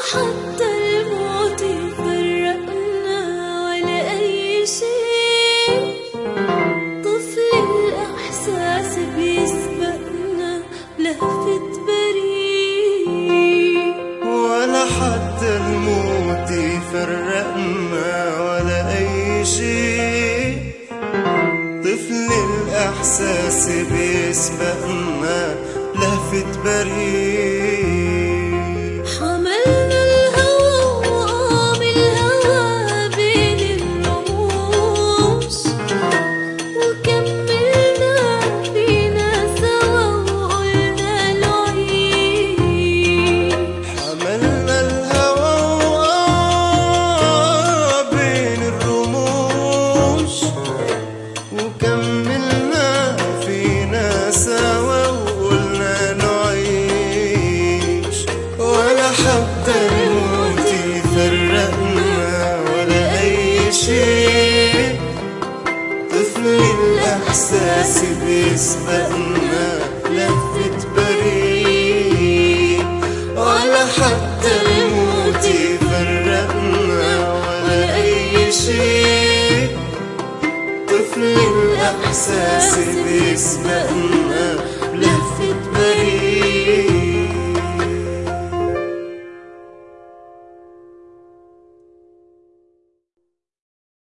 حتى الموت يفرقنا ولا أي شيء، طفل الإحساس بيسبقنا لهفة بريء. ولا حتى الموت يفرقنا ولا أي شيء، طفل الإحساس بيسبقنا لهفة بريء. حملنا الهوى وقام الهوى بين الرموش، وكملنا فينا سوا وقلنا له عيش. حملنا الهوى وقام بين الرموش، وكملنا فينا سوا وقلنا نعيش. ولا حتى الموت يفرقنا ولا أي شيء، طفل الإحساس بيسبقنا لهفة بريء. ولا حتى الموت يفرقنا ولا أي شيء، طفل الإحساس بيسبقنا